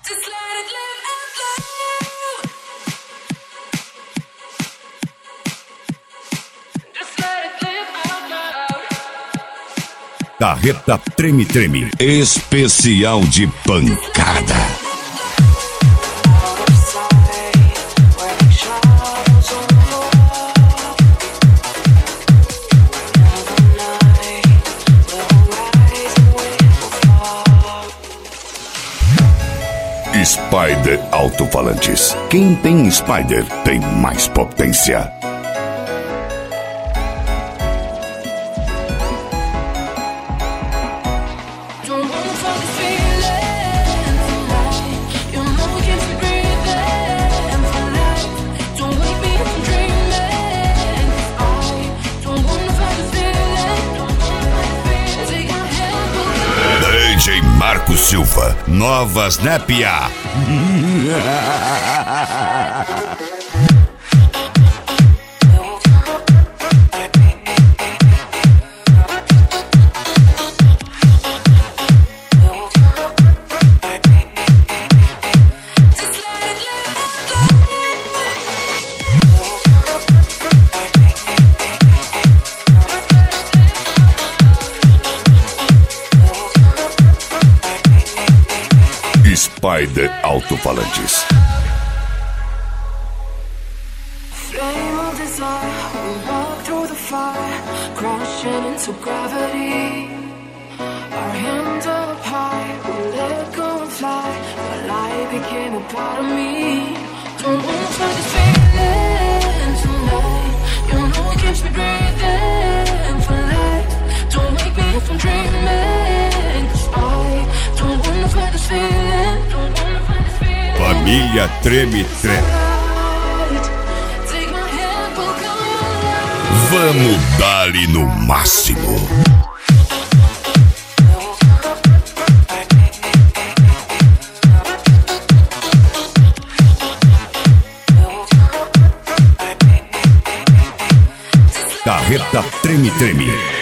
Just let it live and flow. Just let it live out loud. Carreta Treme Treme. Especial de pancada. Spider Alto-Falantes. Quem tem Spider tem mais potência. DJ Marco Silva, Novas Népia. Spider Alto-Falantes. Flame of desire, we walk through the fire, crashing into gravity. Our hands up high, we let go and fly. The light became a part of me. Don't wanna fight this feeling tonight. You know it keeps me breathing for life. Don't wake me up from dreaming. 'Cause I don't wanna fight this feeling. Família Treme Treme. Vamos dar-lhe no máximo. Carreta Treme Treme.